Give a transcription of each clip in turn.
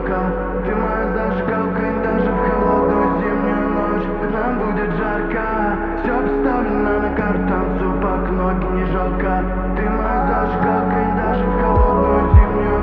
жалко. Ты моя зажигалка, и даже в холодную зимнюю ночь нам будет жарко. Все поставлено на карту, танцуй по ноги, не жалко. Ты моя зажигалка, и даже в холодную зимнюю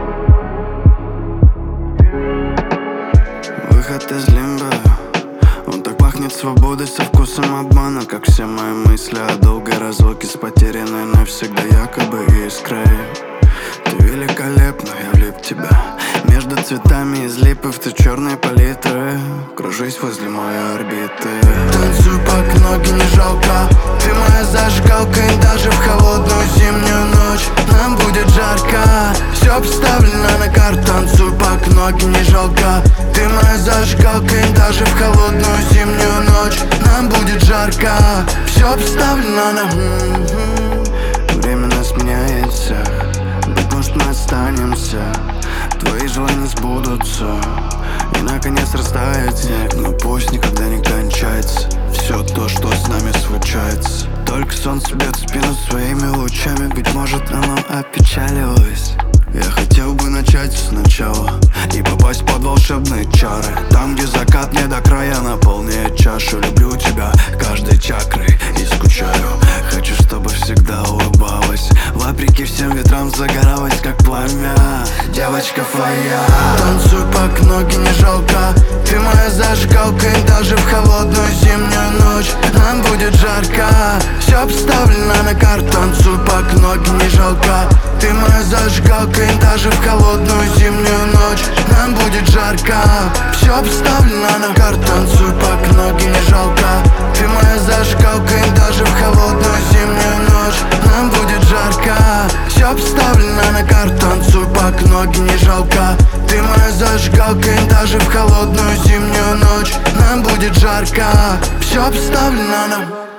ночь. Выход из лимба, он так пахнет свободой со вкусом обмана, как все мои мысли о долгой разлуке с потерянной навсегда якобы искрой. Ты великолепна, я влип в тебя. Между цветами из липов ты черной палитры. Кружись возле моей орбиты. Танцуй по ноги, не жалко. Ты моя зажигалка, и даже в холодную зимнюю ночь нам будет жарко. Все поставлено на карту, танцуй по ноги, не жалко. Ты моя зажигалка, и даже в холодную зимнюю ночь нам будет жарко. Все поставлено на... Время нас меняет всех. Быть может, мы останемся, твои желания сбудутся, и наконец растает снег. Но пусть никогда не кончается все то, что с нами случается. Только солнце бьет в спину своими лучами, быть может, оно опечалилось. Я хотел бы начать сначала и попасть под волшебные чары, там, где закат не до края наполняет чашу. Люблю тебя каждой чакрой и скучаю. Хочу, чтобы всегда улыбалась, вопреки всем ветрам загоралась, как пламя. Девочка твоя. Танцуй по ноги, не жалко. Ты моя зажигалка, и даже в холодную зимнюю ночь нам будет жарко. Все обставлено на карту, танцуй по ноги, не жалко. Ты моя зажигалка, и даже в холодную зимнюю ночь нам будет жарко. Все обставлено на карту, танцуй по ноги, не жалко. Ты моя зажигалка, и даже в холодную зимнюю ночь нам будет жарко. Все обставлено на карту, танцуй по ноги, не жалко. Ты моя зажигалка, и даже в холодную зимнюю ночь нам будет жарко. Все обставлено на...